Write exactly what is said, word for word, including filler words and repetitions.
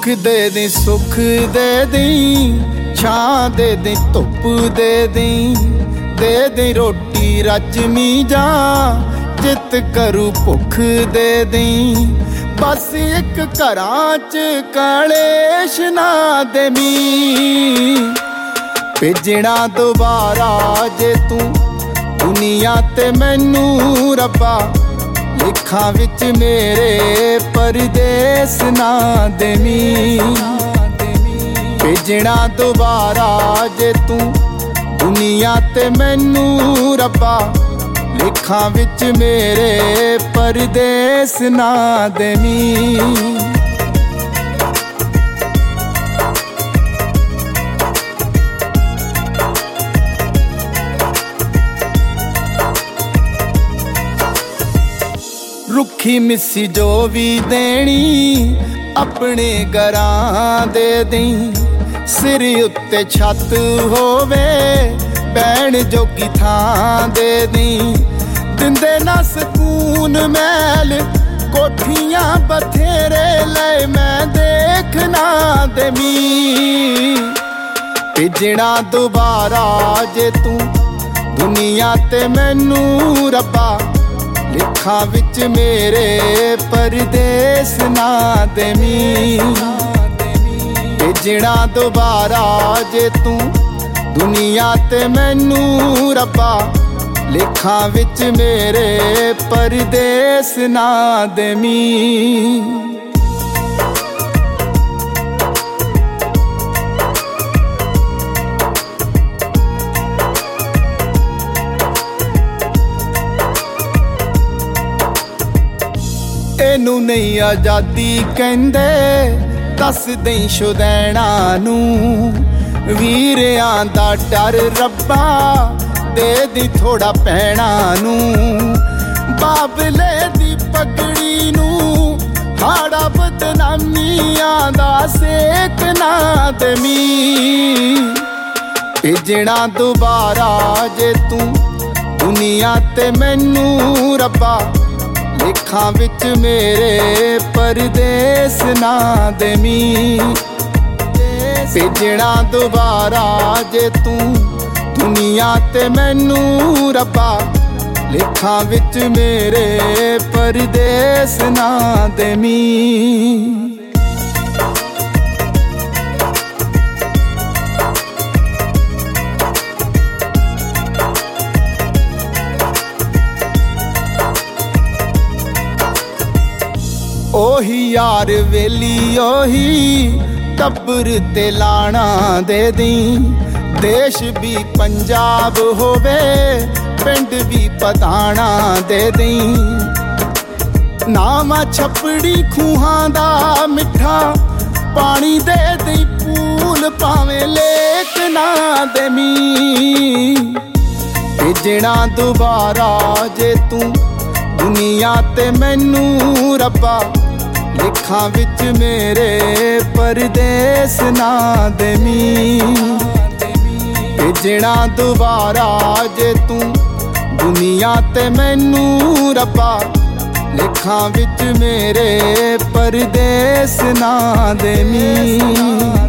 दुख दे दी सुख दे दी, छां दे दी धुप दे दी, दे दी रोटी रजमी जा जित करू भुख दे दी। बस एक घरां च कलेश ना देवी, भेजना दोबारा जे तू दुनिया ते मैनू रब्बा, लिखां विच मेरे परदेस ना देवी। भेजना दोबारा जे तू दुनिया ते मैनू रब्बा, लिखां विच मेरे परदेस ना देवी। रुखी मिस्सी जो भी देनी अपने घरां दे दी, सिर उत्ते छत होवे बैण जोगी थां दे दी। दिंदे ना सकून महल कोठियां बथेरे ले, मैं देखना देवी। भेजना दोबारा जे तू दुनिया ते मैनू रब्बा, लिखां विच मेरे परदेस ना देवी। भेजना दोबारा जे तू दुनिया ते मैनू रब्बा, लिखां विच मेरे परदेस ना देवी। एनू नहीं आजादी कहंदे, दस दई शुदैणा नू, वीरियां दा डर रब्बा दे दी थोड़ा भैणा नू। बाबले दी पगड़ी नू हाड़ा बदनामियां दा सेक ना देवी। भेजना दोबारा जे तू दुनिया ते मैनू रब्बा, लिखां विच मेरे परदेस ना देवी। भेजना दोबारा जे तू दुनिया ते मैनू रब्बा, लिखां विच मेरे परदेस ना देवी। ओही यार वेली ओही टब्बर ते लाना दे दी, देश भी पंजाब होवे पिंड भी पताना दे दी। नामा छपड़ी खूहां दा मिठा पानी दे दी, पूल पावे लेक ना देवी। भेजना दोबारा जे तू दुनिया ते मैनू रब्बा, लिखां विच मेरे परदेस ना देवी। भेजना दोबारा जे तू दुनिया ते मैनू रब्बा, लिखां विच मेरे परदेस ना देवी।